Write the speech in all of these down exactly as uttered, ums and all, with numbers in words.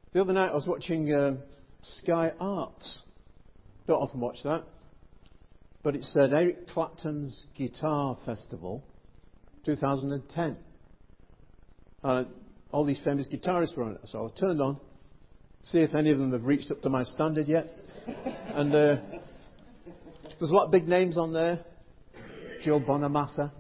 The other night I was watching uh, Sky Arts. Don't often watch that. But it said Eric Clapton's Guitar Festival two thousand ten. Uh, all these famous guitarists were on it. So I turned on, see if any of them have reached up to my standard yet. And uh, there's a lot of big names on there. Joe Bonamassa,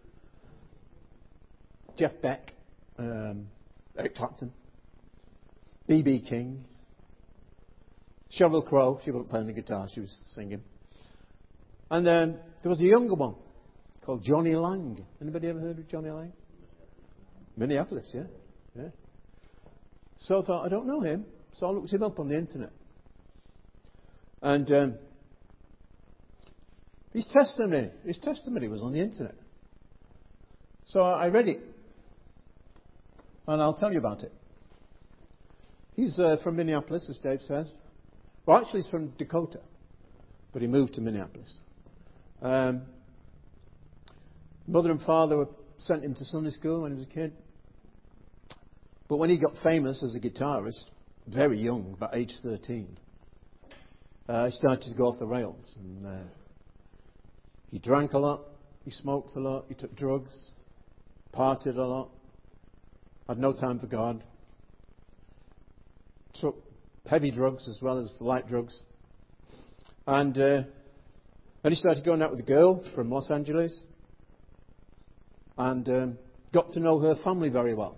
Jeff Beck, um, Eric Clapton, B B King, Sheryl Crow. She wasn't playing the guitar, she was singing. And then there was a younger one called Johnny Lang. Anybody ever heard of Johnny Lang? Minneapolis, yeah. yeah. So I thought, I don't know him. So I looked him up on the internet. And um, his testimony, his testimony was on the internet. So I read it. And I'll tell you about it. He's uh, from Minneapolis, as Dave says. Well, actually, he's from Dakota. But he moved to Minneapolis. Um, mother and father were sent him to Sunday school when he was a kid. But when he got famous as a guitarist, very young, about age thirteen, uh, he started to go off the rails. And uh, he drank a lot, he smoked a lot, he took drugs, partied a lot, had no time for God, took heavy drugs as well as light drugs. And uh, then he started going out with a girl from Los Angeles and um, got to know her family very well.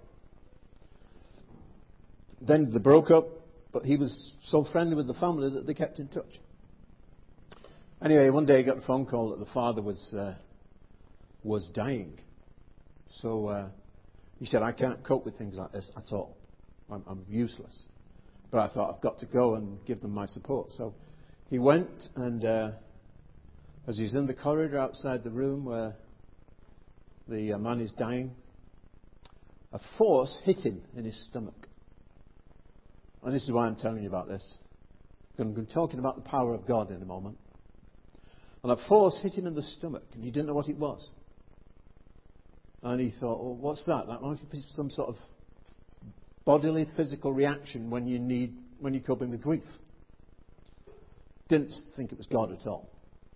Then they broke up, but he was so friendly with the family that they kept in touch. Anyway, one day he got a phone call that the father was uh, was dying. So uh, he said, I can't cope with things like this at all. I'm, I'm useless. But I thought, I've got to go and give them my support. So he went, and uh, as he was in the corridor outside the room where the uh, man is dying, a force hit him in his stomach. And this is why I'm telling you about this. I'm going to be talking about the power of God in a moment. And a force hit him in the stomach, and he didn't know what it was. And he thought, well, what's that? That might be some sort of bodily, physical reaction when you need, when you're coping with grief. Didn't think it was God at all.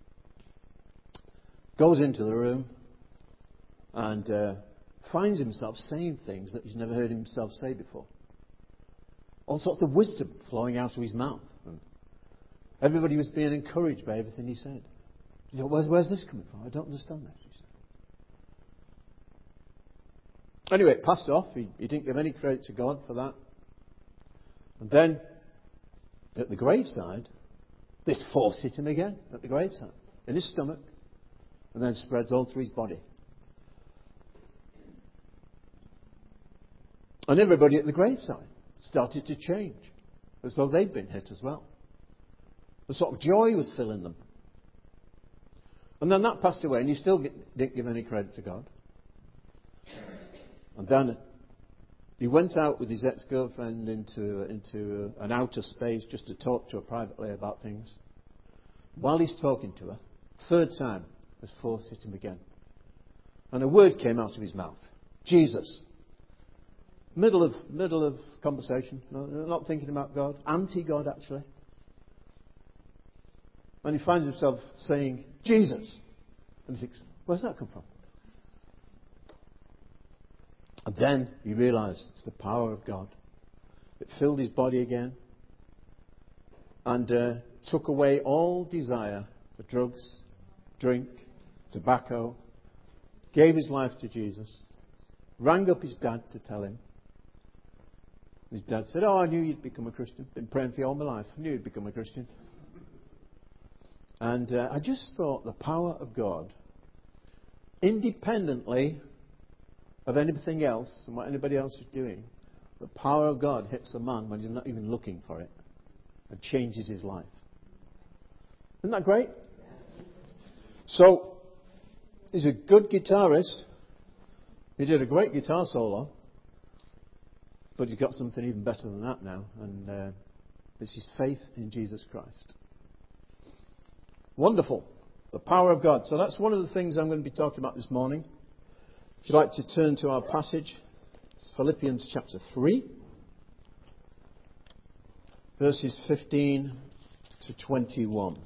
Goes into the room and uh, finds himself saying things that he's never heard himself say before. All sorts of wisdom flowing out of his mouth. And everybody was being encouraged by everything he said. You know, where's, where's this coming from? I don't understand that, he said. Anyway, it passed off. He, he didn't give any credit to God for that. And then, at the graveside, this force hit him again, at the graveside, in his stomach, and then spreads all through his body. And everybody at the graveside started to change, as though they'd been hit as well. The sort of joy was filling them. And then that passed away, and he still didn't give any credit to God. And then he went out with his ex-girlfriend into, into an outer space just to talk to her privately about things. While he's talking to her, third time, this force hit him again. And a word came out of his mouth. Jesus. Middle of middle of conversation, not thinking about God, anti-God actually. And he finds himself saying, Jesus. And he thinks, where's that come from? And then he realised it's the power of God. It filled his body again and uh, took away all desire for drugs, drink, tobacco, gave his life to Jesus, rang up his dad to tell him. His dad said, oh, I knew you'd become a Christian. Been praying for you all my life. I knew you'd become a Christian. And uh, I just thought the power of God, independently of anything else and what anybody else is doing, the power of God hits a man when he's not even looking for it and changes his life. Isn't that great? So, he's a good guitarist. He did a great guitar solo. But he's got something even better than that now, and uh, this is faith in Jesus Christ. Wonderful. The power of God. So that's one of the things I'm going to be talking about this morning. If you'd like to turn to our passage, it's Philippians chapter three. verses fifteen to twenty-one.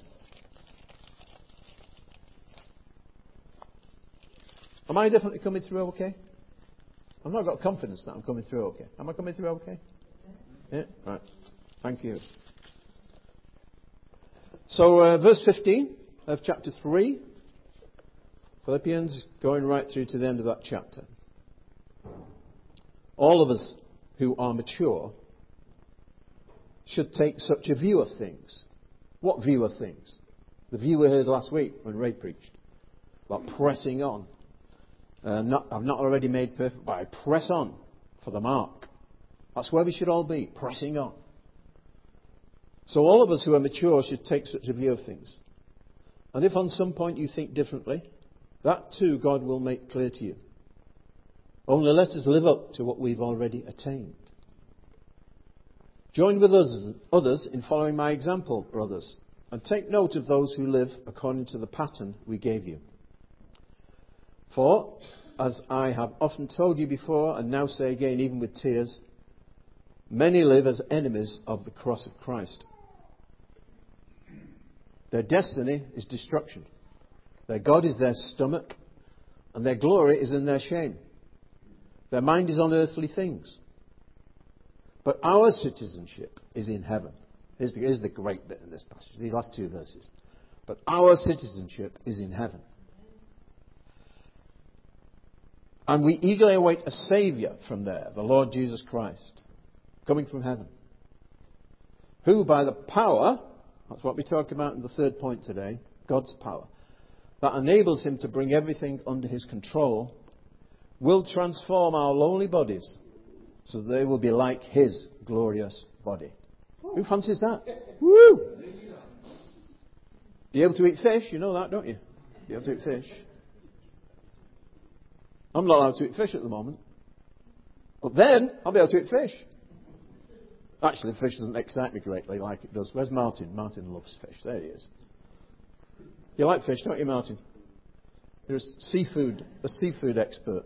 Am I definitely coming through okay? I've not got confidence that I'm coming through okay. Am I coming through okay? Yeah? Right. Thank you. So, uh, verse fifteen of chapter three. Philippians, going right through to the end of that chapter. All of us who are mature should take such a view of things. What view of things? The view we heard last week when Ray preached about pressing on. Uh, not, I've not already made perfect, but I press on for the mark. That's where we should all be, pressing on. So all of us who are mature should take such a view of things. And if on some point you think differently, that too God will make clear to you. Only let us live up to what we've already attained. Join with us, others in following my example, brothers, and take note of those who live according to the pattern we gave you. For, as I have often told you before, and now say again, even with tears, many live as enemies of the cross of Christ. Their destiny is destruction. Their God is their stomach, and their glory is in their shame. Their mind is on earthly things. But our citizenship is in heaven. Here's the, here's the great bit in this passage, these last two verses. But our citizenship is in heaven. And we eagerly await a Saviour from there, the Lord Jesus Christ, coming from heaven, who by the power, that's what we talk about in the third point today, God's power, that enables him to bring everything under his control, will transform our lowly bodies so that they will be like his glorious body. Who fancies that? Woo! Be able to eat fish, you know that, don't you? Be able to eat fish. I'm not allowed to eat fish at the moment. But then, I'll be able to eat fish. Actually, fish doesn't excite me greatly like it does. Where's Martin? Martin loves fish. There he is. You like fish, don't you, Martin? You're a seafood, a seafood expert.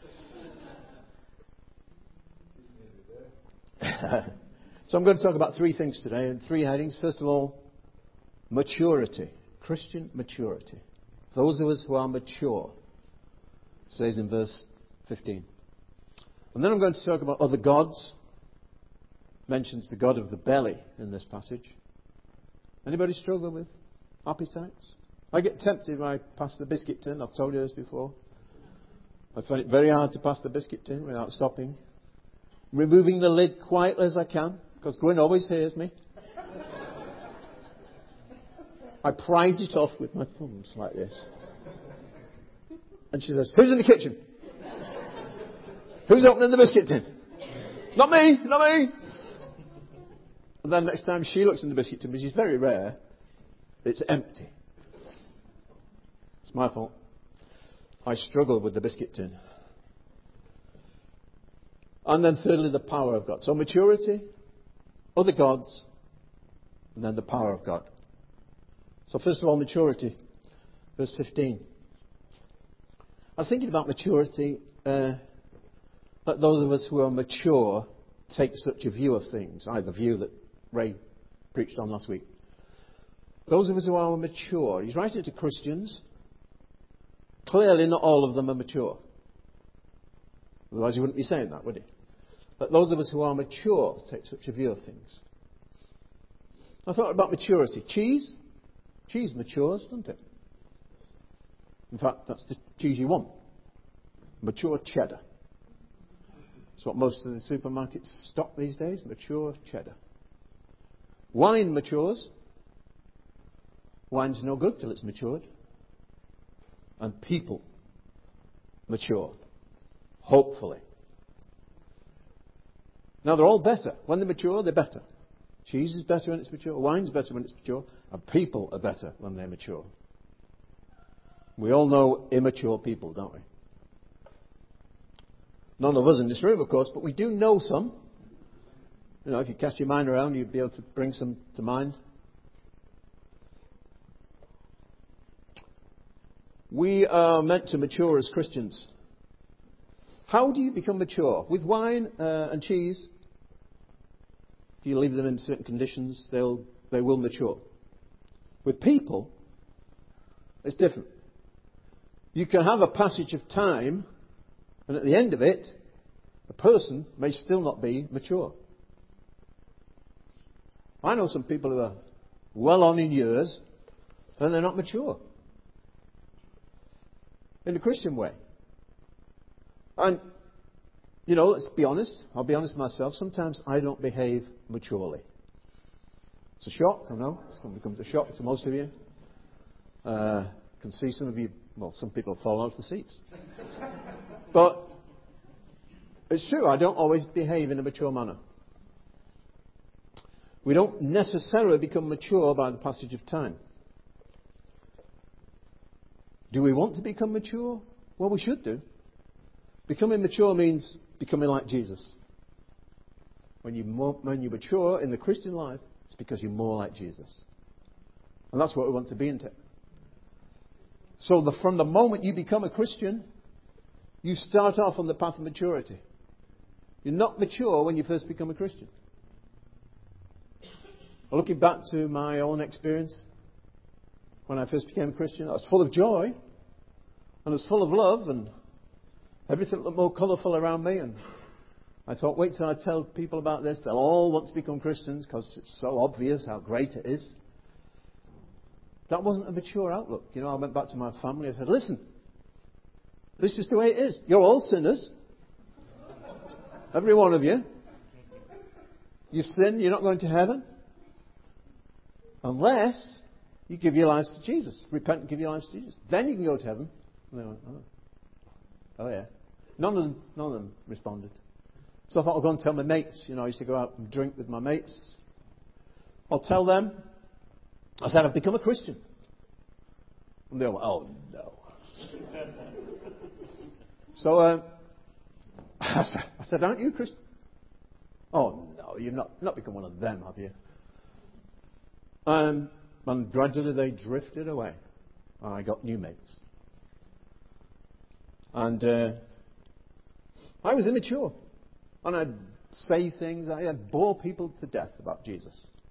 So I'm going to talk about three things today, and three headings. First of all, maturity. Christian maturity. Those of us who are mature. It says in verse fifteen. And then I'm going to talk about other gods. Mentions the God of the belly in this passage. Anybody struggle with appetites? I get tempted when I pass the biscuit tin. I've told you this before. I find it very hard to pass the biscuit tin without stopping. Removing the lid quietly as I can, because Gwyn always hears me. I prise it off with my thumbs like this. And she says, "Who's in the kitchen? Who's opening the biscuit tin?" "Not me, not me." And then next time she looks in the biscuit tin, which is very rare, it's empty. It's my fault. I struggle with the biscuit tin. And then thirdly, the power of God. So maturity, other gods, and then the power of God. So first of all, maturity. Verse fifteen. I was thinking about maturity. Uh, let those of us who are mature take such a view of things. I the view that Ray preached on last week. Those of us who are mature. He's writing to Christians. Clearly not all of them are mature. Otherwise he wouldn't be saying that, would he? But those of us who are mature take such a view of things. I thought about maturity. Cheese? Cheese matures, doesn't it? In fact, that's the cheese you want. Mature cheddar. That's what most of the supermarkets stock these days. Mature cheddar. Wine matures. Wine's no good till it's matured. And people mature. Hopefully. Now they're all better. When they mature, they're better. Cheese is better when it's mature. Wine's better when it's mature. And people are better when they're mature. We all know immature people, don't we? None of us in this room, of course, but we do know some. You know, if you cast your mind around, you'd be able to bring some to mind. We are meant to mature as Christians. How do you become mature? With wine uh, and cheese? if you leave them in certain conditions, they'll they will mature. With people, it's different. You can have a passage of time, and at the end of it, a person may still not be mature. I know some people who are well on in years, and they're not mature. In a Christian way. And, you know, let's be honest. I'll be honest myself. Sometimes I don't behave maturely. It's a shock, I know. It's going to become a shock to most of you. Uh, I can see some of you, well, some people have fallen off the seats. But it's true, I don't always behave in a mature manner. We don't necessarily become mature by the passage of time. Do we want to become mature? Well, we should do. Becoming mature means becoming like Jesus. When you, more, when you mature in the Christian life, it's because you're more like Jesus. And that's what we want to be into. So the, from the moment you become a Christian, you start off on the path of maturity. You're not mature when you first become a Christian. Looking back to my own experience, when I first became a Christian, I was full of joy, and I was full of love, and everything looked more colourful around me, and I thought, wait till I tell people about this, they'll all want to become Christians, because it's so obvious how great it is. That wasn't a mature outlook. You know, I went back to my family and I said, listen, this is the way it is. You're all sinners. Every one of you. You've sinned, you're not going to heaven. Unless you give your lives to Jesus. Repent and give your lives to Jesus. Then you can go to heaven. And they went, oh. Oh yeah. None of them, none of them responded. So I thought I'll go and tell my mates. You know, I used to go out and drink with my mates. I'll tell them. I said, I've become a Christian. And they went, oh no. So uh, I, said, I said, aren't you a Christian? Oh no, you've not, not become one of them, have you? Um, and gradually they drifted away. And I got new mates. And uh, I was immature. And I'd say things, I'd bore people to death about Jesus.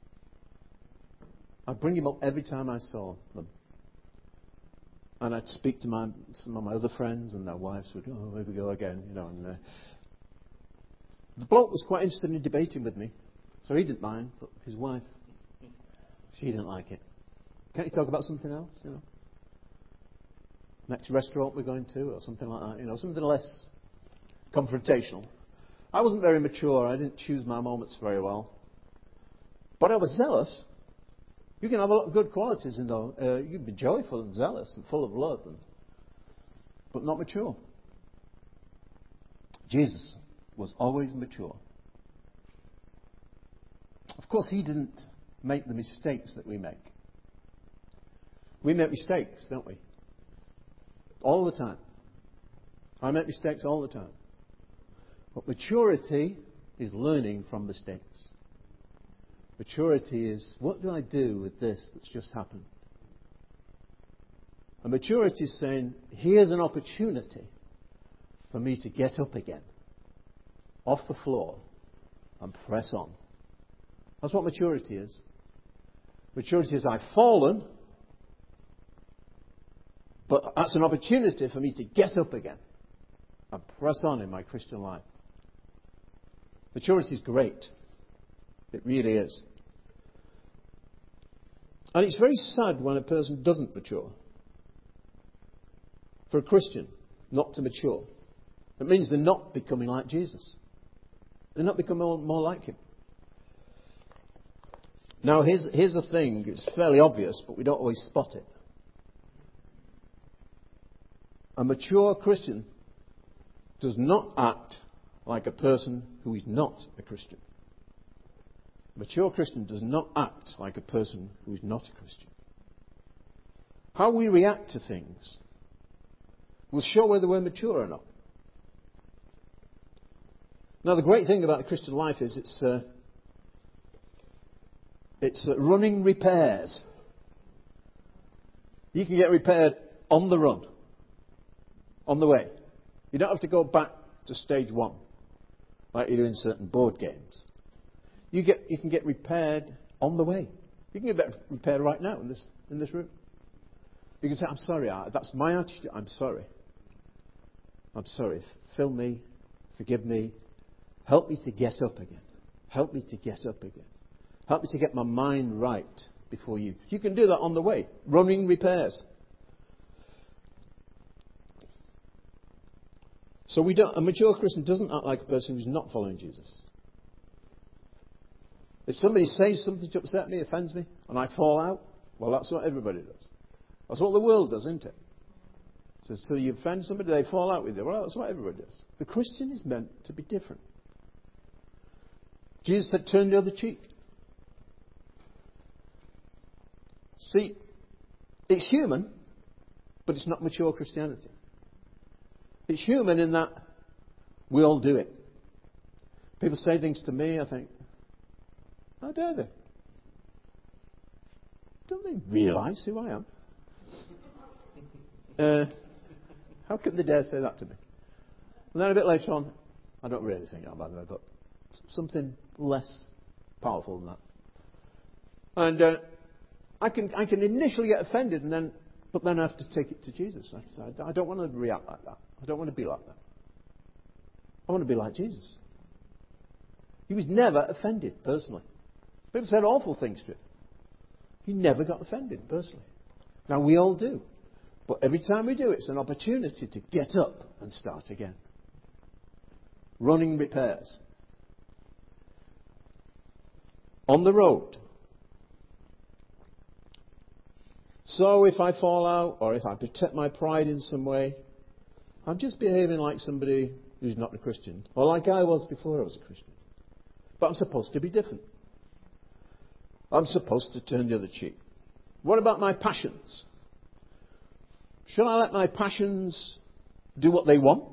I'd bring him up every time I saw them. And I'd speak to my, some of my other friends, and their wives would, oh, here we go again, you know. And uh, the bloke was quite interested in debating with me. So he didn't mind, but his wife, she didn't like it. Can't you talk about something else, you know? Next restaurant we're going to, or something like that, you know, something less confrontational. I wasn't very mature. I didn't choose my moments very well. But I was zealous. You can have a lot of good qualities in though. Uh, you can be joyful and zealous and full of love, and, but not mature. Jesus was always mature. Of course, he didn't make the mistakes that we make. We make mistakes, don't we? All the time. I make mistakes all the time. But maturity is learning from mistakes. Maturity is, what do I do with this that's just happened? And maturity is saying, here's an opportunity for me to get up again, off the floor, and press on. That's what maturity is. Maturity is, I've fallen, but that's an opportunity for me to get up again and press on in my Christian life. Maturity is great. It really is. And it's very sad when a person doesn't mature. For a Christian not to mature, it means they're not becoming like Jesus. They're not becoming more, more like him. Now, here's, here's the thing. It's fairly obvious, but we don't always spot it. A mature Christian does not act like a person who is not a Christian. A mature Christian does not act like a person who is not a Christian. How we react to things will show whether we're mature or not. Now, the great thing about the Christian life is it's uh, it's uh, running repairs. You can get repaired on the run, on the way. You don't have to go back to stage one like you do in certain board games. You get, you can get repaired on the way. You can get repaired right now in this in this room. You can say, I'm sorry, I, that's my attitude. I'm sorry. I'm sorry. Fill me. Forgive me. Help me to get up again. Help me to get up again. Help me to get my mind right before you. You can do that on the way. Running repairs. So we don't, a mature Christian doesn't act like a person who's not following Jesus. If somebody says something to upset me, offends me, and I fall out, well, that's what everybody does. That's what the world does, isn't it? So, so you offend somebody, they fall out with you. Well, that's what everybody does. The Christian is meant to be different. Jesus said, turn the other cheek. See, it's human, but it's not mature Christianity. It's human in that we all do it. People say things to me, I think, how dare they? Don't they realise who I am? Uh, how can they dare say that to me? And then a bit later on, I don't really think I'm bad, but something less powerful than that. And uh, I can I can initially get offended, and then but then I have to take it to Jesus. I, I don't want to react like that. I don't want to be like that. I want to be like Jesus. He was never offended personally. People said awful things to him. He never got offended personally. Now we all do. But every time we do, it's an opportunity to get up and start again. Running repairs. On the road. So if I fall out, or if I protect my pride in some way, I'm just behaving like somebody who's not a Christian. Or like I was before I was a Christian. But I'm supposed to be different. I'm supposed to turn the other cheek. What about my passions? Should I let my passions do what they want?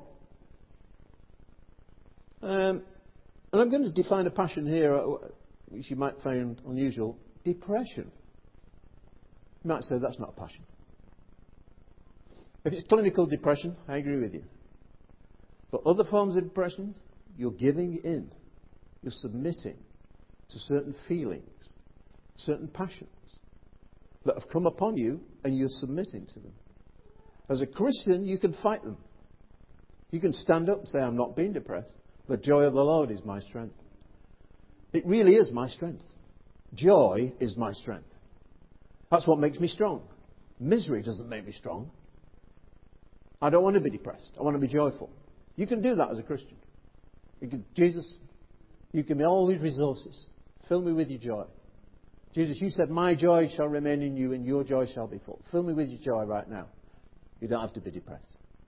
Um, and I'm going to define a passion here, which you might find unusual. Depression. You might say that's not a passion. If it's clinical depression, I agree with you. But other forms of depression, you're giving in. You're submitting to certain feelings, certain passions that have come upon you, and you're submitting to them. As a Christian, you can fight them. You can stand up and say, I'm not being depressed. The joy of the Lord is my strength. It really is my strength. Joy is my strength. That's what makes me strong. Misery doesn't make me strong. I don't want to be depressed. I want to be joyful. You can do that as a Christian. You can, Jesus, you give me all these resources. Fill me with your joy. Jesus, you said, my joy shall remain in you and your joy shall be full. Fill me with your joy right now. You don't have to be depressed.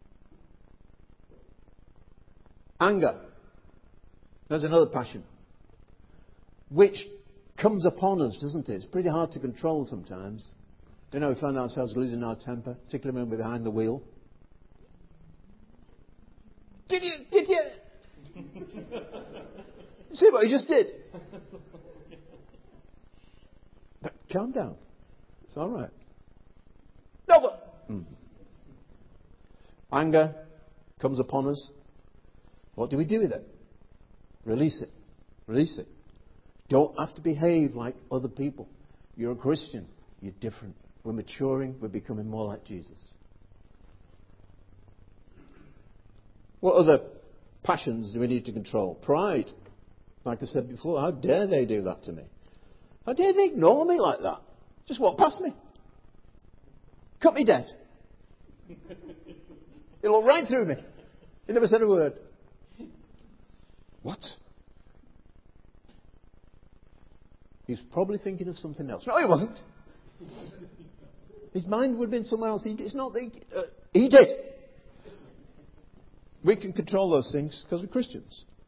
Anger. There's another passion. Which comes upon us, doesn't it? It's pretty hard to control sometimes. You know, we find ourselves losing our temper, particularly when we're behind the wheel. Did you? Did you? See what you just did? But calm down. It's all right. No, but... Mm. Anger comes upon us. What do we do with it? Release it. Release it. Don't have to behave like other people. You're a Christian. You're different. We're maturing. We're becoming more like Jesus. What other passions do we need to control? Pride. Like I said before, how dare they do that to me? How dare they ignore me like that? Just walk past me. Cut me dead. He looked right through me. He never said a word. What? He's probably thinking of something else. No, he wasn't. His mind would have been somewhere else. He, it's not. He, uh, he did. We can control those things because we're Christians.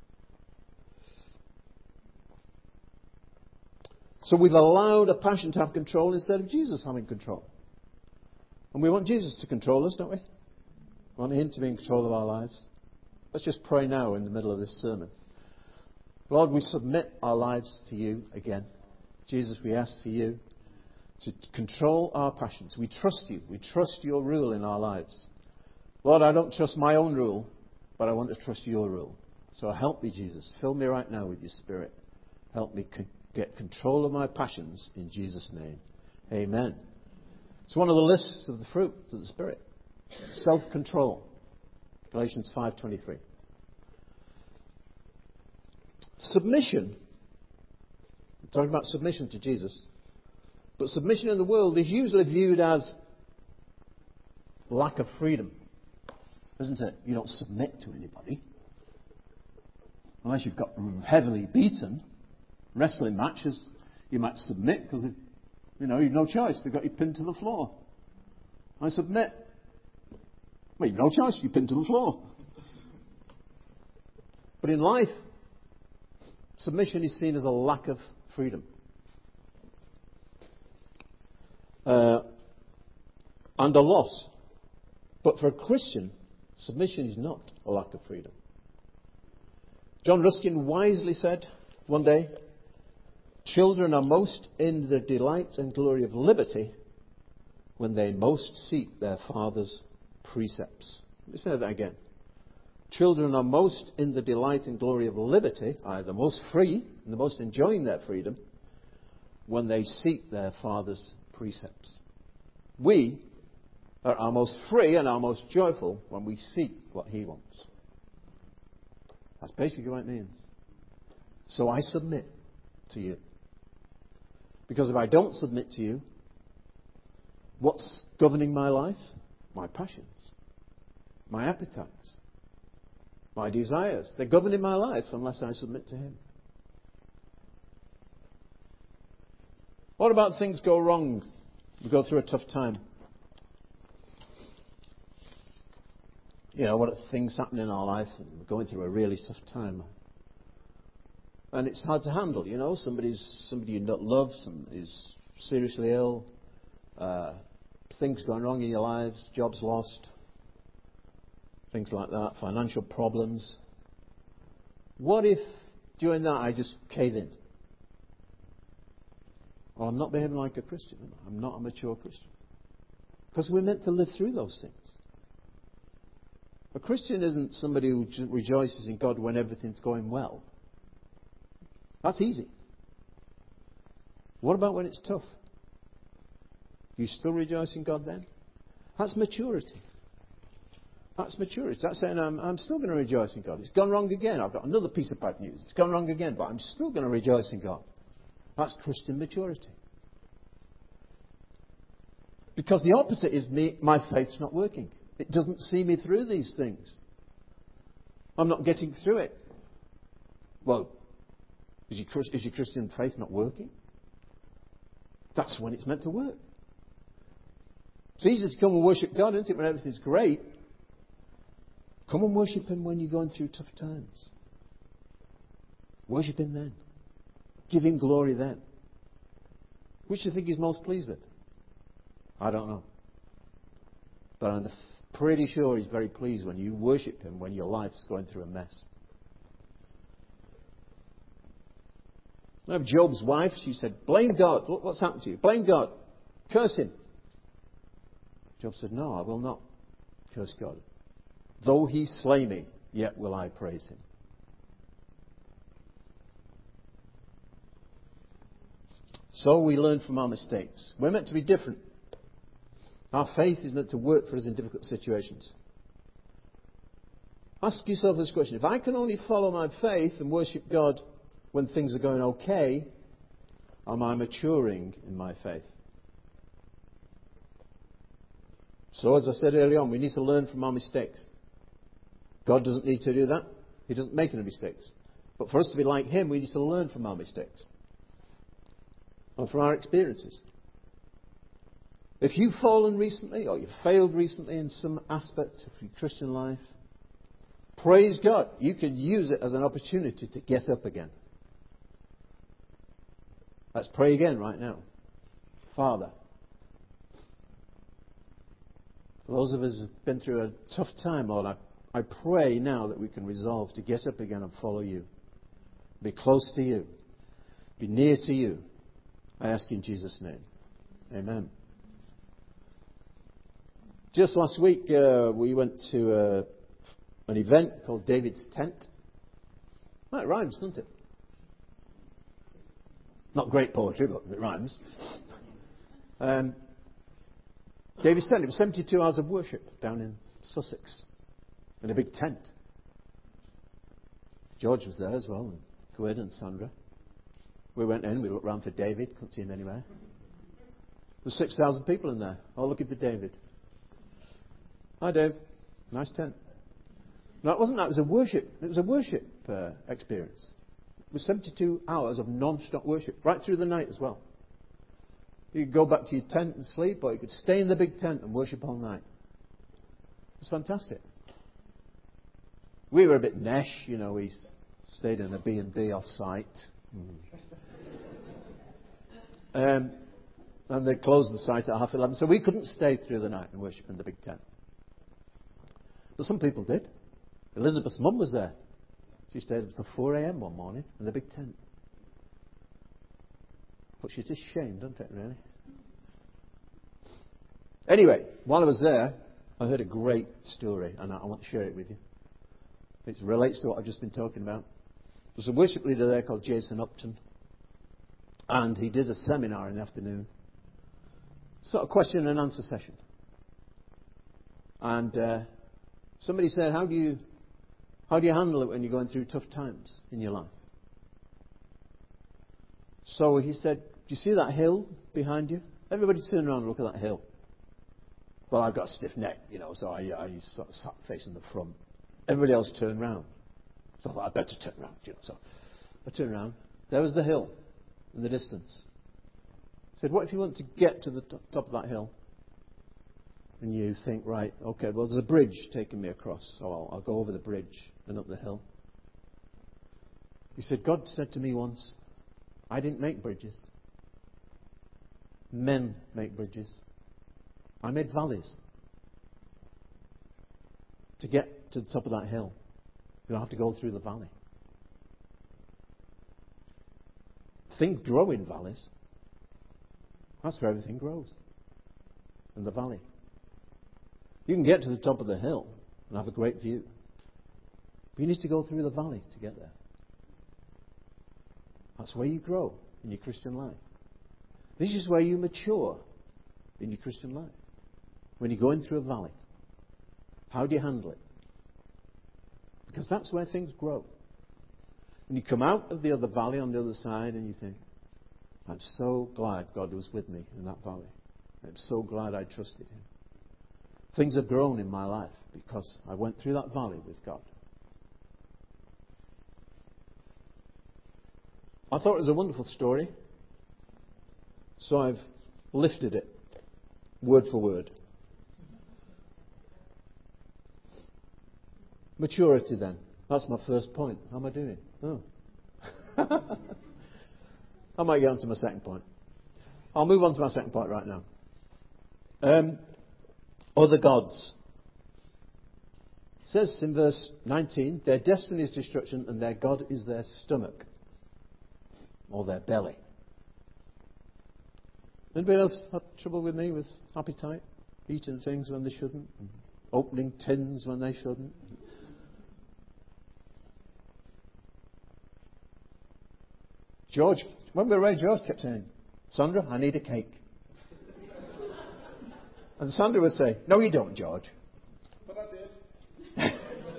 So we've allowed a passion to have control instead of Jesus having control. And we want Jesus to control us, don't we? We want Him to be in control of our lives. Let's just pray now in the middle of this sermon. Lord, we submit our lives to you again. Jesus, we ask for you to control our passions. We trust you. We trust your rule in our lives. Lord, I don't trust my own rule, but I want to trust your rule. So help me, Jesus. Fill me right now with your Spirit. Help me c- get control of my passions in Jesus' name. Amen. It's one of the lists of the fruits of the Spirit. Self-control. Galatians five twenty-three. Submission. I'm talking about submission to Jesus. But submission in the world is usually viewed as lack of freedom. Isn't it? You don't submit to anybody. Unless you've got heavily beaten. Wrestling matches, you might submit because, you know, you've no choice. They've got you pinned to the floor. I submit. Well, you've no choice. You're pinned to the floor. But in life, submission is seen as a lack of freedom. Uh, and a loss. But for a Christian, submission is not a lack of freedom. John Ruskin wisely said one day, children are most in the delight and glory of liberty when they most seek their father's precepts. Let me say that again. Children are most in the delight and glory of liberty, are the most free and the most enjoying their freedom, when they seek their father's precepts. We are our most free and our most joyful when we seek what he wants. That's basically what it means. So I submit to you. Because if I don't submit to you, what's governing my life? My passions, my appetites, my desires. They're governing my life unless I submit to him. What about things go wrong? We go through a tough time. You know, what are things happening in our life and we're going through a really tough time. And it's hard to handle, you know. Somebody's somebody you don't love, somebody's seriously ill, uh, things going wrong in your lives, jobs lost, things like that, financial problems. What if during that I just cave in? Well, I'm not behaving like a Christian. I'm not a mature Christian. Because we're meant to live through those things. A Christian isn't somebody who rejoices in God when everything's going well. That's easy. What about when it's tough? Do you still rejoice in God then? That's maturity. That's maturity. That's saying I'm, I'm still going to rejoice in God. It's gone wrong again. I've got another piece of bad news. It's gone wrong again, but I'm still going to rejoice in God. That's Christian maturity. Because the opposite is me, my faith's not working. It doesn't see me through these things. I'm not getting through it. Well, is your, is your Christian faith not working? That's when it's meant to work. It's easy to come and worship God, isn't it, when everything's great? Come and worship him when you're going through tough times. Worship him then. Give him glory then. Which do you think he's most pleased with? I don't know. But I'm pretty sure he's very pleased when you worship him when your life's going through a mess. I have Job's wife. She said, blame God. Look what's happened to you. Blame God. Curse him. Job said, no, I will not curse God. Though he slay me, yet will I praise him. So we learn from our mistakes. We're meant to be different. Our faith is meant to work for us in difficult situations. Ask yourself this question. If I can only follow my faith and worship God when things are going okay, am I maturing in my faith? So as I said earlier on, we need to learn from our mistakes. God doesn't need to do that. He doesn't make any mistakes. But for us to be like him, we need to learn from our mistakes. And from our experiences. If you've fallen recently or you've failed recently in some aspect of your Christian life, praise God. You can use it as an opportunity to get up again. Let's pray again right now. Father, for those of us who've been through a tough time, Lord, I, I pray now that we can resolve to get up again and follow you. Be close to you. Be near to you. I ask in Jesus' name. Amen. Just last week, uh, we went to uh, an event called David's Tent. That rhymes, doesn't it? Not great poetry, but it rhymes. Um, David said it was seventy-two hours of worship down in Sussex in a big tent. George was there as well, and Gwyd and Sandra. We went in, we looked round for David, couldn't see him anywhere. There were six thousand people in there, all looking for David. Hi, Dave. Nice tent. No, it wasn't that. It was a worship. It was a worship uh, experience. It was seventy-two hours of non-stop worship, right through the night as well. You could go back to your tent and sleep, or you could stay in the big tent and worship all night. It was fantastic. We were a bit nesh, you know. We stayed in a B and B off-site. Mm. Um, and they closed the site at half eleven, so we couldn't stay through the night and worship in the big tent. But some people did. Elizabeth's mum was there. She stayed until four a.m. one morning in the big tent. But she's just shame, doesn't it, really? Anyway, while I was there, I heard a great story, and I want to share it with you. It relates to what I've just been talking about. There's a worship leader there called Jason Upton, and he did a seminar in the afternoon, sort of question and answer session. And uh, somebody said, how do you how do you handle it when you're going through tough times in your life? So he said, do you see that hill behind you? Everybody turn around and look at that hill. Well, I've got a stiff neck, you know, so I, I sort of sat facing the front. Everybody else turned round. So I thought, I'd better turn round, you know. So I turned round. There was the hill in the distance. I said, what if you want to get to the top of that hill? And you think, right, okay, well, there's a bridge taking me across, so I'll, I'll go over the bridge and up the hill. He said, God said to me once, I didn't make bridges. Men make bridges. I made valleys. To get to the top of that hill, you don't have to go through the valley. Things grow in valleys. That's where everything grows. In the valley. You can get to the top of the hill and have a great view. But you need to go through the valley to get there. That's where you grow in your Christian life. This is where you mature in your Christian life. When you're going through a valley. How do you handle it? Because that's where things grow. And you come out of the other valley on the other side and you think, I'm so glad God was with me in that valley. I'm so glad I trusted Him. Things have grown in my life because I went through that valley with God. I thought it was a wonderful story. So I've lifted it word for word. Maturity then. That's my first point. How am I doing? Oh. I might get on to my second point. I'll move on to my second point right now. Um, other gods. It says in verse nineteen, their destiny is destruction and their God is their stomach. Or their belly. Anybody else have trouble with me with appetite? Eating things when they shouldn't? Opening tins when they shouldn't? George, when we were away, George kept saying, Sandra, I need a cake. And Sandra would say, no you don't, George. But I did.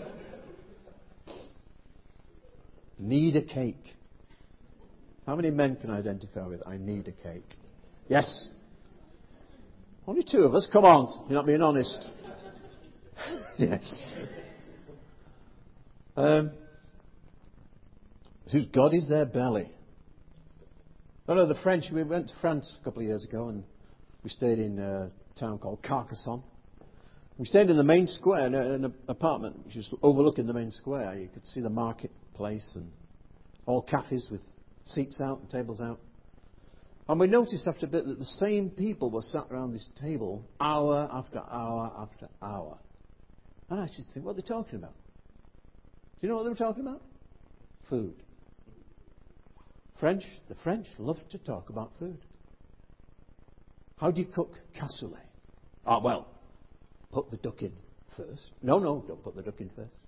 Need a cake. How many men can I identify with? I need a cake. Yes. Only two of us. Come on. You're not being honest. Yes. Um, whose God is their belly. Oh no, the French, we went to France a couple of years ago and we stayed in a town called Carcassonne. We stayed in the main square, in, a, in an apartment which was overlooking the main square. You could see the marketplace and all cafes with seats out and tables out. And we noticed after a bit that the same people were sat around this table hour after hour after hour. And I just think, what are they talking about? Do you know what they were talking about? Food. French, the French love to talk about food. How do you cook cassoulet? Ah, well, put the duck in first. No, no, don't put the duck in first.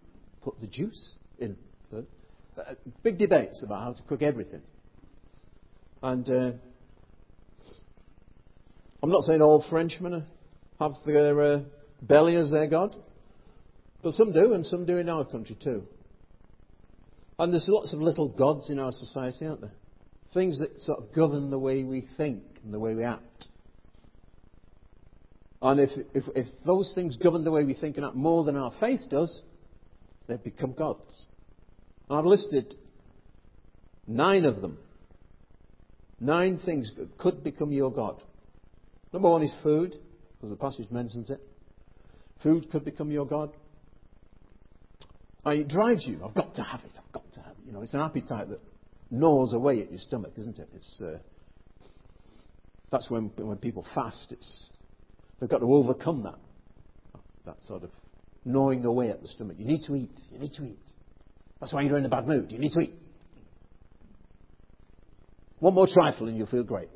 Put the juice in first. Uh, big debates about how to cook everything. And uh, I'm not saying all Frenchmen have their uh, belly as their God, but some do, and some do in our country too. And there's lots of little gods in our society, aren't there? Things that sort of govern the way we think and the way we act. And if, if, if those things govern the way we think and act more than our faith does, they become gods. And I've listed nine of them. Nine things that could become your God. Number one is food, because the passage mentions it. Food could become your God. And it drives you. I've got to have it. I've got to have it. You know, it's an appetite that gnaws away at your stomach, isn't it? It's uh, that's when when people fast. It's they've got to overcome that that sort of gnawing away at the stomach. You need to eat. You need to eat. That's why you're in a bad mood. You need to eat. One more trifle and you'll feel great.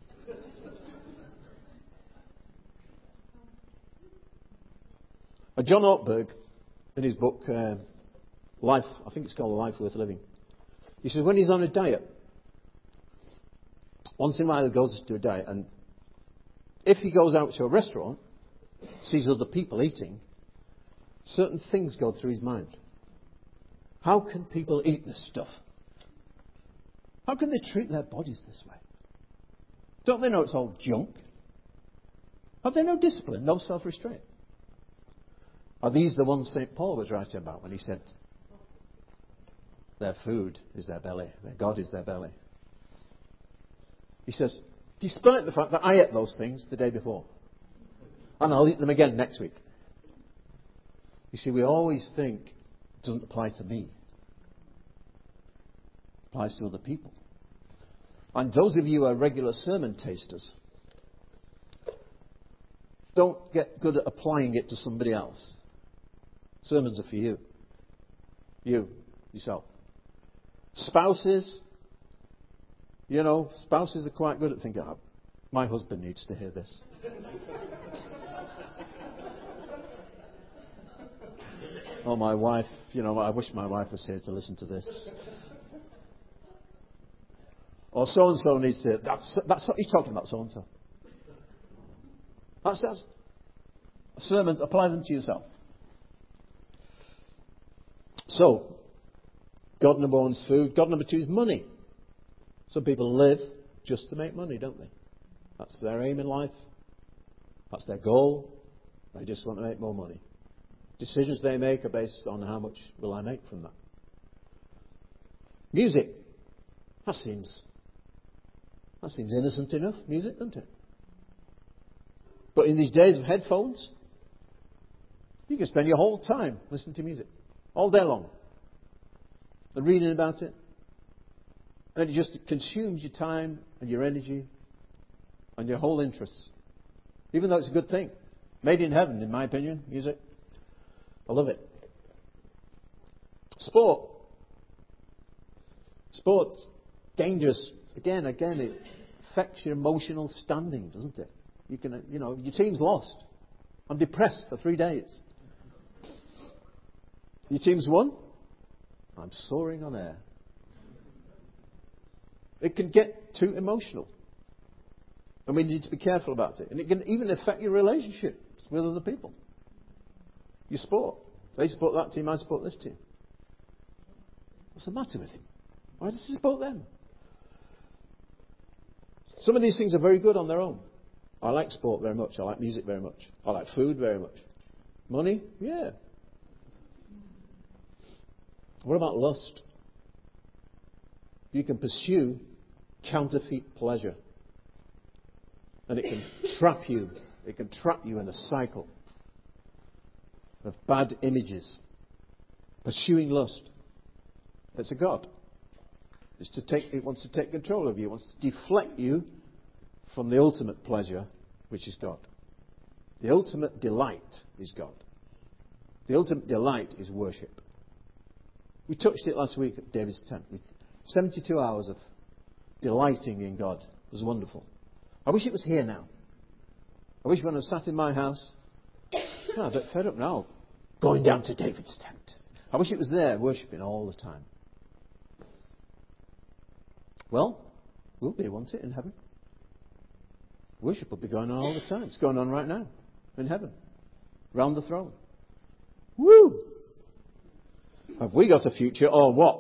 Uh, John Ortberg, in his book uh, Life, I think it's called Life Worth Living, he says when he's on a diet, once in a while he goes to a diet, and if he goes out to a restaurant, sees other people eating, certain things go through his mind. How can people eat this stuff? How can they treat their bodies this way? Don't they know it's all junk? Have they no discipline, no self-restraint? Are these the ones Saint Paul was writing about when he said their food is their belly, their God is their belly? He says, despite the fact that I ate those things the day before, and I'll eat them again next week. You see, we always think it doesn't apply to me. It applies to other people. And those of you who are regular sermon tasters, don't get good at applying it to somebody else. Sermons are for you. You, yourself. Spouses, you know, spouses are quite good at thinking, oh, my husband needs to hear this. Oh, my wife, you know, I wish my wife was here to listen to this. Or so-and-so needs to, that's, that's what he's talking about, so-and-so. That's, that's sermons, apply them to yourself. So, God number one is food. God number two is money. Some people live just to make money, don't they? That's their aim in life. That's their goal. They just want to make more money. Decisions they make are based on how much will I make from that. Music. That seems, that seems innocent enough, music, doesn't it? But in these days of headphones, you can spend your whole time listening to music. All day long. And reading about it. And it just consumes your time and your energy and your whole interests. Even though it's a good thing. Made in heaven, in my opinion, music. I love it. Sport. Sport's dangerous. Again, again, it affects your emotional standing, doesn't it? You can, you know, your team's lost. I'm depressed for three days. Your team's won. I'm soaring on air. It can get too emotional. And we need to be careful about it. And it can even affect your relationships with other people. Your sport. They support that team, I support this team. What's the matter with him? Why does he support them? Some of these things are very good on their own. I like sport very much. I like music very much. I like food very much. Money? Yeah. What about lust? You can pursue counterfeit pleasure. And it can trap you. It can trap you in a cycle of bad images. Pursuing lust. It's a god. It's to take, it wants to take control of you. It wants to deflect you from the ultimate pleasure, which is God. The ultimate delight is God. The ultimate delight is worship. We touched it last week at David's tent. With seventy-two hours of delighting in God. It was wonderful. I wish it was here now. I wish when I sat in my house, oh, I'm a bit fed up now, going down to David's tent. I wish it was there, worshipping all the time. Well, Will be, won't it, in heaven? Worship will be going on all the time. It's going on right now in heaven, round the throne. Woo! Have we got a future or what?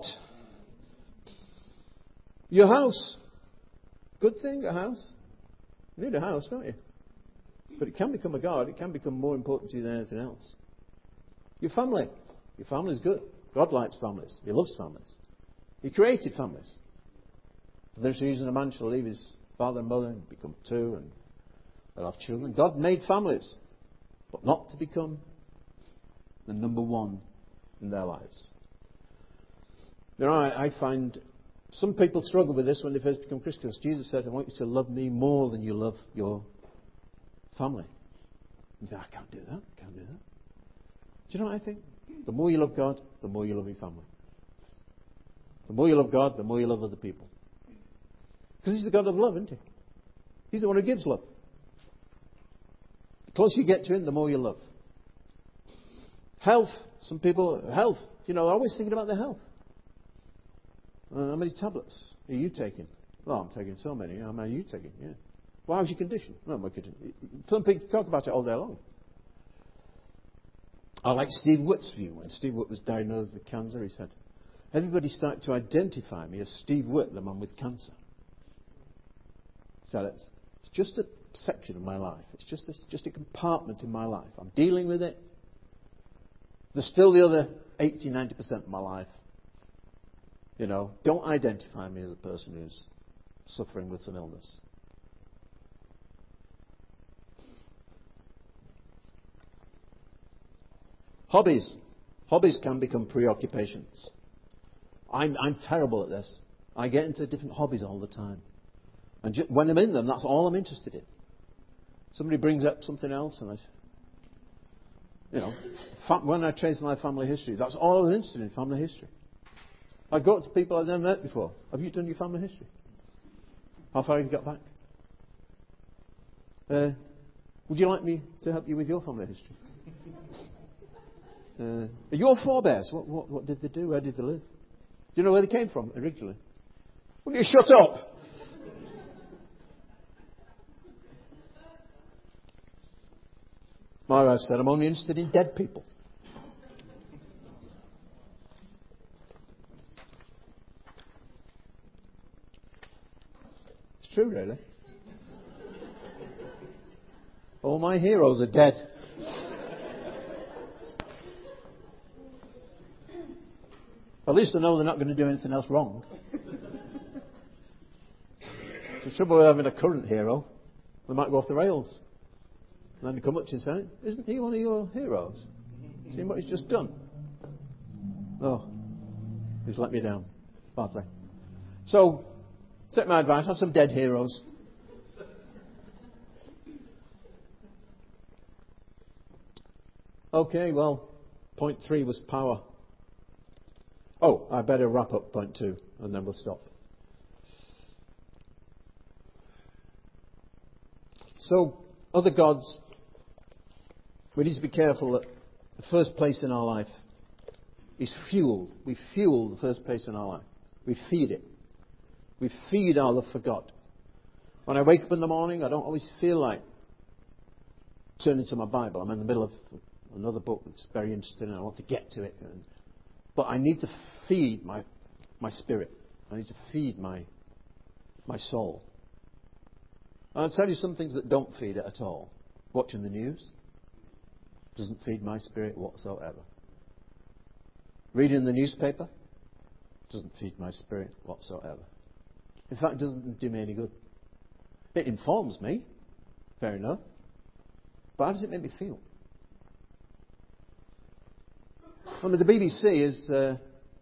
Your house. Good thing, a house. You need a house, don't you? But it can become a God. It can become more important to you than anything else. Your family. Your family is good. God likes families. He loves families. He created families. For this reason, a man shall leave his father and mother and become two, and they'll have children. God made families, but not to become the number one in their lives. You know, I, I find some people struggle with this when they first become Christians. Jesus said, I want you to love me more than you love your family. You think, I can't do that. I can't do that. Do you know what I think? The more you love God, the more you love your family. The more you love God, the more you love other people. Because He's the God of love, isn't He? He's the one who gives love. The closer you get to Him, the more you love. Health. Some people, health. You know, always thinking about their health. Uh, how many tablets are you taking? Well, I'm taking so many. How many are you taking? Yeah. Well, how's your condition? Well, my condition. Some people talk about it all day long. I like Steve Witt's view. When Steve Witt was diagnosed with cancer, he said, everybody started to identify me as Steve Witt, the man with cancer. So it's, it's just a section of my life. It's just a, just a compartment in my life. I'm dealing with it. There's still the other eighty, ninety percent of my life. You know, don't identify me as a person who's suffering with some illness. Hobbies. Hobbies can become preoccupations. I'm, I'm terrible at this. I get into different hobbies all the time. And ju- when I'm in them, that's all I'm interested in. Somebody brings up something else and I, you know, fa- when I trace my family history, that's all I was interested in, family history. I go to people I've never met before. Have you done your family history? How far have you got back? Uh, would you like me to help you with your family history? Uh, your forebears, what, what, what did they do? Where did they live? Do you know where they came from originally? Will you shut up? My wife said, I'm only interested in dead people. It's true, really. All my heroes are dead. At least I know they're not going to do anything else wrong. The trouble with having a current hero, they might go off the rails. And then they come up to you and say, isn't he one of your heroes? See what he's just done? Oh, he's let me down badly. So, take my advice, have some dead heroes. Okay, well, point three was power. Oh, I better wrap up point two, and then we'll stop. So, other gods, we need to be careful that the first place in our life is fueled. We fuel the first place in our life. We feed it. We feed our love for God. When I wake up in the morning, I don't always feel like turning to my Bible. I'm in the middle of another book that's very interesting and I want to get to it. But I need to feed my my spirit. I need to feed my my soul. And I'll tell you some things that don't feed it at all. Watching the news doesn't feed my spirit whatsoever. Reading the newspaper doesn't feed my spirit whatsoever. In fact, it doesn't do me any good. It informs me, fair enough. But how does it make me feel? I mean, the B B C is uh,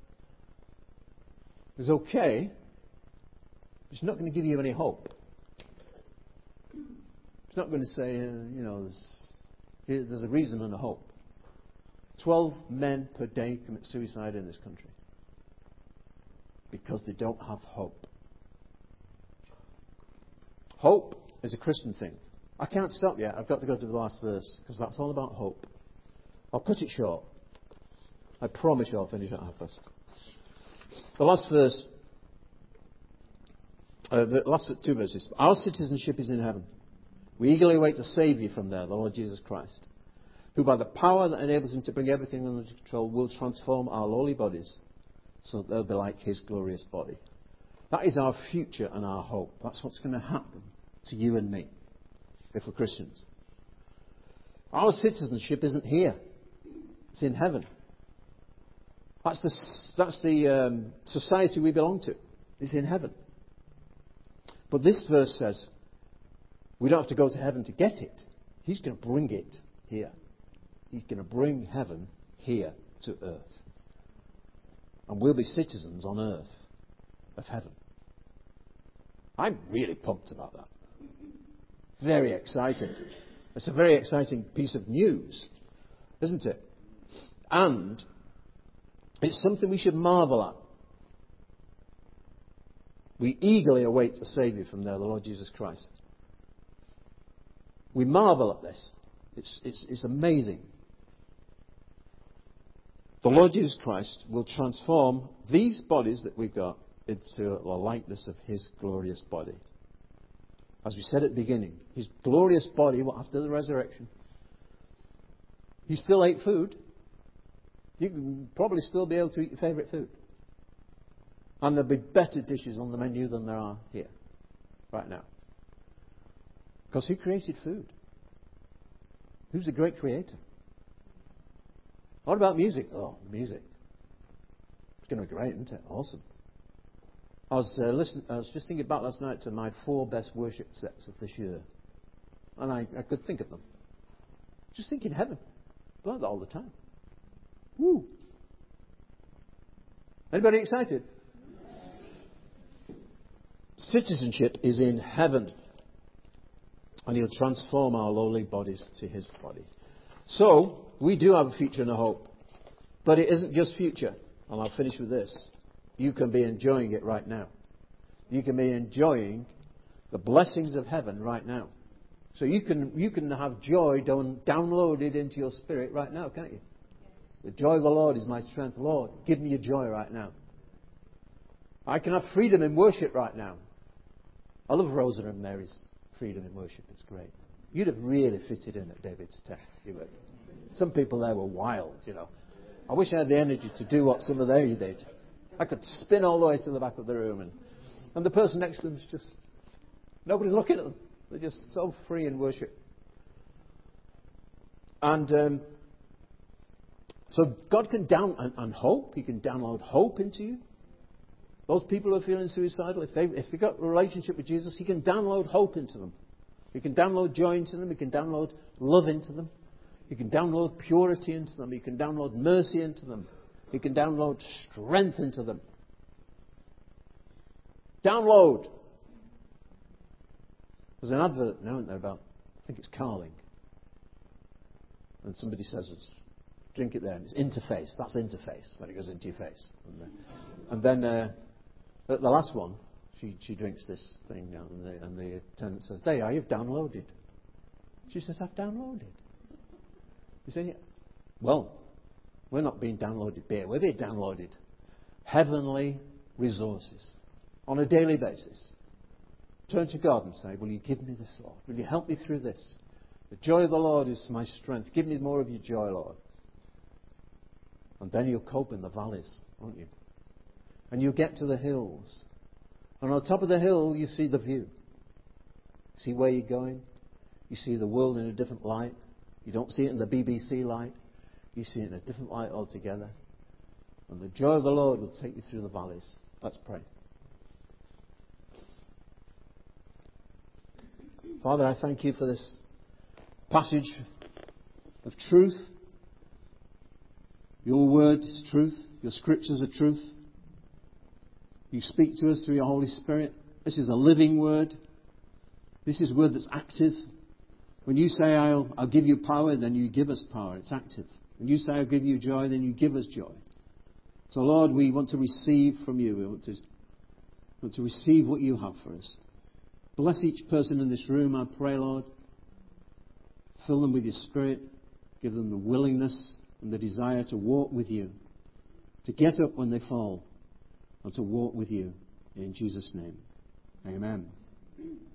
is okay. It's not going to give you any hope. It's not going to say, uh, you know, there's, here, there's a reason and a hope. Twelve men per day commit suicide in this country because they don't have hope. Hope is a Christian thing. I can't stop yet. I've got to go to the last verse because that's all about hope. I'll cut it short. I promise you I'll finish at half past. The last verse. Uh, the last two verses. Our citizenship is in heaven. We eagerly await the Saviour from there, the Lord Jesus Christ, who by the power that enables him to bring everything under control will transform our lowly bodies so that they'll be like his glorious body. That is our future and our hope. That's what's going to happen to you and me if we're Christians. Our citizenship isn't here. It's in heaven. That's the, that's the um, society we belong to. It's in heaven. But this verse says we don't have to go to heaven to get it. He's going to bring it here. He's going to bring heaven here to earth. And we'll be citizens on earth of heaven. I'm really pumped about that. Very exciting. It's a very exciting piece of news, isn't it? And it's something we should marvel at. We eagerly await a Saviour from there, the Lord Jesus Christ. We marvel at this. It's, it's, it's amazing. The Lord Jesus Christ will transform these bodies that we've got into the likeness of his glorious body. As we said at the beginning, his glorious body, what after the resurrection, he still ate food. You can probably still be able to eat your favourite food. And there'll be better dishes on the menu than there are here, right now. Because who created food? Who's the great creator? What about music? Oh, music. It's going to be great, isn't it? Awesome. I was, uh, listening, I was just thinking about last night to my four best worship sets of this year. And I, I could think of them. Just think in heaven. Like that all the time. Woo! Anybody excited? Citizenship is in heaven. And he'll transform our lowly bodies to his body. So, we do have a future and a hope. But it isn't just future. And I'll finish with this. You can be enjoying it right now. You can be enjoying the blessings of heaven right now. So you can you can have joy down, downloaded into your spirit right now, can't you? The joy of the Lord is my strength. Lord, give me your joy right now. I can have freedom in worship right now. I love Rosa and Mary's freedom in worship. It's great. You'd have really fitted in at David's tech. You would. Some people there were wild, you know. I wish I had the energy to do what some of they did. I could spin all the way to the back of the room, and, and the person next to them is just, nobody's looking at them. They're just so free in worship. And um, so God can down and, and hope. He can download hope into you. Those people who are feeling suicidal, if they if they've got a relationship with Jesus, he can download hope into them. He can download joy into them. He can download love into them. He can download purity into them. He can download mercy into them. He can download strength into them. Download. There's an advert now, isn't there, about, I think it's Carling. And somebody says, it's, drink it there. And it's interface. That's interface, when it goes into your face. And, uh, and then uh, at the last one, she, she drinks this thing now, and the, and the attendant says, there you are, you've downloaded. She says, I've downloaded. You say, well, we're not being downloaded beer. We're being downloaded heavenly resources on a daily basis. Turn to God and say, will you give me this, Lord? Will you help me through this? The joy of the Lord is my strength. Give me more of your joy, Lord. And then you'll cope in the valleys, won't you? And you'll get to the hills. And on top of the hill, you see the view. See where you're going. You see the world in a different light. You don't see it in the B B C light. You see it in a different light altogether. And the joy of the Lord will take you through the valleys. Let's pray. Father, I thank you for this passage of truth. Your word is truth. Your scriptures are truth. You speak to us through your Holy Spirit. This is a living word. This is a word that's active. When you say, I'll, I'll give you power, then you give us power. It's active. When you say, I'll give you joy, then you give us joy. So, Lord, we want to receive from you. We want to, want to receive what you have for us. Bless each person in this room, I pray, Lord. Fill them with your Spirit. Give them the willingness and the desire to walk with you. To get up when they fall. And to walk with you. In Jesus' name. Amen.